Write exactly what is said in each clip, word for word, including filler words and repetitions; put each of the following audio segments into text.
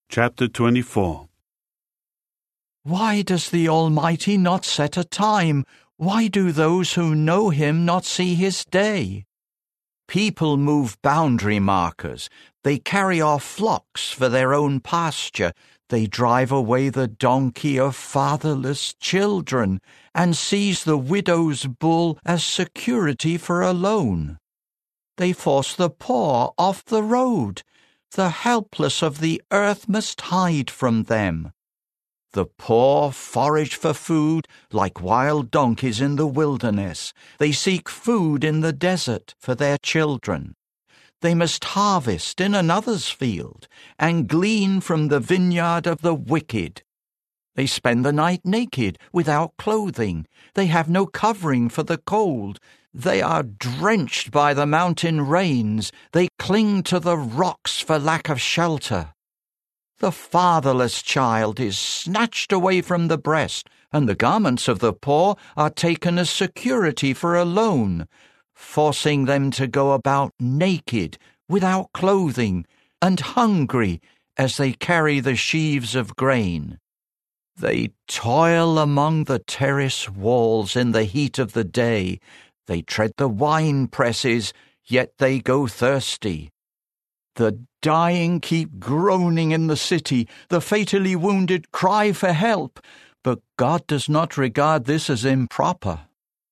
Chapter twenty-four. Why does the Almighty not set a time? Why do those who know Him not see His day? People move boundary markers. They carry off flocks for their own pasture. They drive away the donkey of fatherless children and seize the widow's bull as security for a loan. They force the poor off the road. The helpless of the earth must hide from them. The poor forage for food like wild donkeys in the wilderness. They seek food in the desert for their children. They must harvest in another's field and glean from the vineyard of the wicked. They spend the night naked, without clothing. They have no covering for the cold. They are drenched by the mountain rains. They cling to the rocks for lack of shelter. The fatherless child is snatched away from the breast, and the garments of the poor are taken as security for a loan, forcing them to go about naked, without clothing, and hungry as they carry the sheaves of grain. They toil among the terrace walls in the heat of the day. They tread the wine presses, yet they go thirsty. The dying keep groaning in the city. The fatally wounded cry for help, but God does not regard this as improper.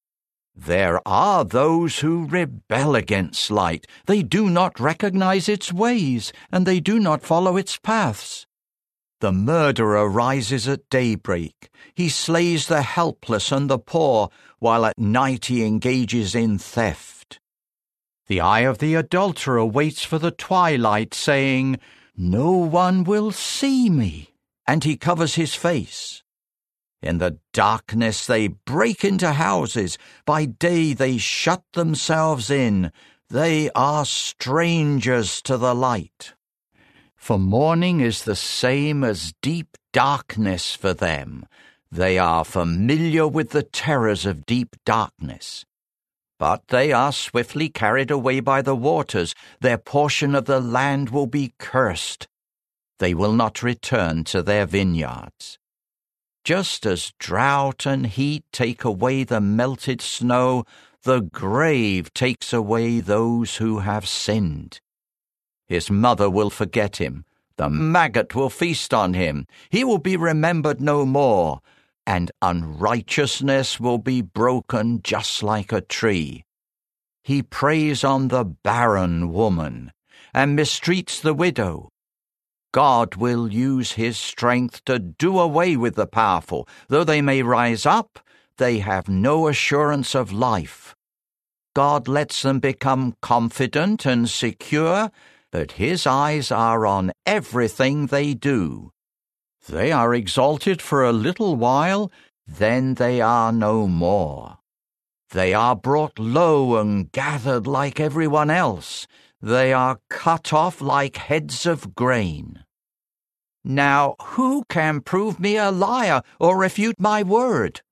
There are those who rebel against light. They do not recognize its ways, and they do not follow its paths. The murderer rises at daybreak. He slays the helpless and the poor, while at night he engages in theft. The eye of the adulterer waits for the twilight, saying, "No one will see me," and he covers his face. In the darkness they break into houses. By day they shut themselves in. They are strangers to the light. For morning is the same as deep darkness for them. They are familiar with the terrors of deep darkness. But they are swiftly carried away by the waters. Their portion of the land will be cursed. They will not return to their vineyards. Just as drought and heat take away the melted snow, the grave takes away those who have sinned. His mother will forget him. The maggot will feast on him. He will be remembered no more, and unrighteousness will be broken just like a tree. He preys on the barren woman and mistreats the widow. God will use his strength to do away with the powerful. Though they may rise up, they have no assurance of life. God lets them become confident and secure, but his eyes are on everything they do. They are exalted for a little while, then they are no more. They are brought low and gathered like everyone else. They are cut off like heads of grain. Now who can prove me a liar or refute my word?